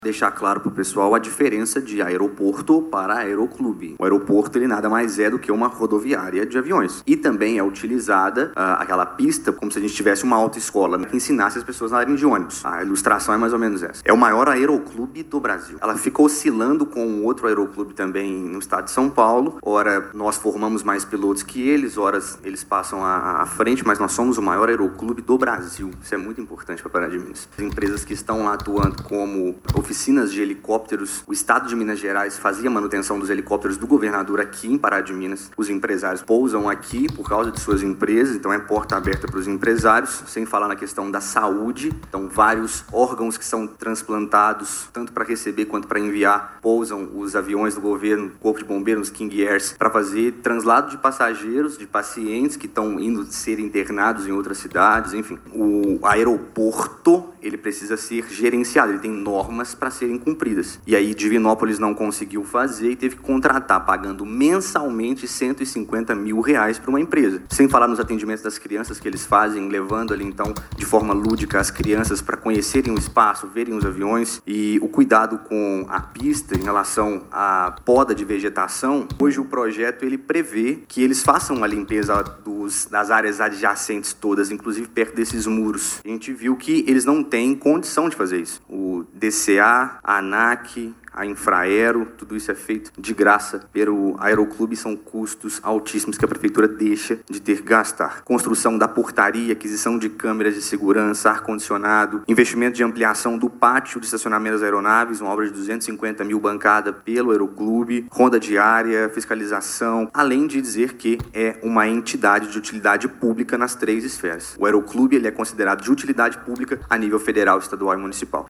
Deixar claro para o pessoal a diferença de aeroporto para aeroclube. O aeroporto ele nada mais é do que uma rodoviária de aviões. E também é utilizada aquela pista como se a gente tivesse uma autoescola, né, que ensinasse as pessoas a andarem de ônibus. A ilustração é mais ou menos essa. É o maior aeroclube do Brasil. Ela fica oscilando com outro aeroclube também no estado de São Paulo. Ora, nós formamos mais pilotos que eles, ora eles passam à frente, mas nós somos o maior aeroclube do Brasil. Isso é muito importante para Pará de Minas. As empresas que estão lá atuando como oficinas de helicópteros, o estado de Minas Gerais fazia manutenção dos helicópteros do governador aqui em Pará de Minas. Os empresários pousam aqui por causa de suas empresas, então é porta aberta para os empresários, sem falar na questão da saúde. Então vários órgãos que são transplantados, tanto para receber quanto para enviar, pousam os aviões do governo, Corpo de Bombeiros, King Airs, para fazer translado de passageiros, de pacientes que estão indo ser internados em outras cidades, enfim. O aeroporto, ele precisa ser gerenciado, ele tem normas para serem cumpridas. E aí Divinópolis não conseguiu fazer e teve que contratar, pagando mensalmente R$150 mil para uma empresa. Sem falar nos atendimentos das crianças que eles fazem, levando ali então de forma lúdica as crianças para conhecerem o espaço, verem os aviões, e o cuidado com a pista em relação à poda de vegetação. Hoje o projeto ele prevê que eles façam a limpeza das áreas adjacentes todas, inclusive perto desses muros. A gente viu que eles não têm condição de fazer isso. O DCA, a ANAC, a Infraero, tudo isso é feito de graça pelo aeroclube, são custos altíssimos que a prefeitura deixa de ter que gastar. Construção da portaria, aquisição de câmeras de segurança, ar-condicionado, investimento de ampliação do pátio de estacionamento das aeronaves, uma obra de 250 mil bancada pelo aeroclube, ronda diária, fiscalização, além de dizer que é uma entidade de utilidade pública nas 3 esferas. O aeroclube ele é considerado de utilidade pública a nível federal, estadual e municipal.